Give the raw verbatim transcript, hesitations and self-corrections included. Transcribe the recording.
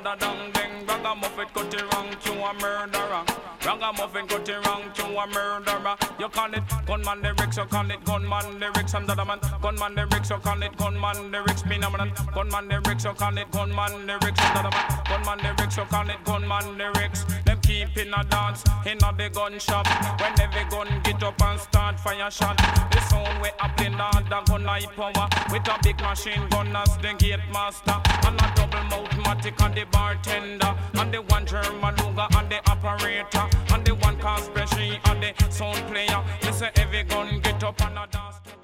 da dang ding. Ragamuffin cut it wrong to a murderer. Ragamuffin cut it wrong to a murderer. You call it gunman lyrics, you call it gunman lyrics. I'm the other man. Gunman lyrics, you call it gunman lyrics. Me no man. Gunman lyrics, you call it gunman lyrics. I'm the other man. Gunman lyrics, you call it gunman lyrics. Them keep in a dance, in a the gun shop. When every gun get up and start fire shot. The sound we up in the gun high power. With a big machine gun as the gate master. And a double mouth matic and the bartender. And the one German Luger and the operator. And the one Casper and the sound player. Listen, every gun get up and a dance together.